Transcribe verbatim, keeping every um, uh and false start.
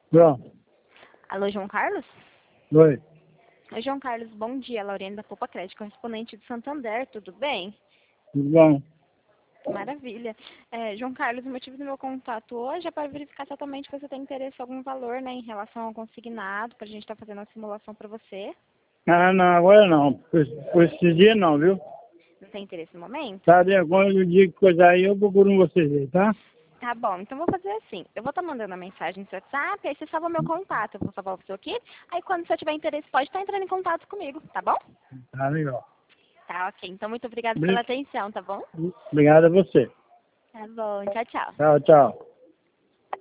Pronto. Alô, João Carlos? Oi. Oi, João Carlos, bom dia. Lauriane da Poupa Crédito, correspondente do Santander, tudo bem? Tudo bom? Maravilha. É, João Carlos, o motivo do meu contato hoje é para verificar exatamente se você tem interesse em algum valor, né, em relação ao consignado, para a gente estar fazendo uma simulação para você. Ah, não, agora não. Por, por esse dia não, viu? Não tem interesse no momento? Tá, de agora o dia que coisa aí eu procuro vocês aí, tá? Tá bom, então vou fazer assim. Eu vou estar mandando a mensagem no seu WhatsApp, aí você salva o meu contato. Eu vou salvar o seu aqui. Aí quando você tiver interesse, pode estar entrando em contato comigo, tá bom? Tá legal. Tá, ok. Então muito obrigada pela Obri- atenção, tá bom? Obrigado a você. Tá bom, tchau, tchau. Tchau, tchau.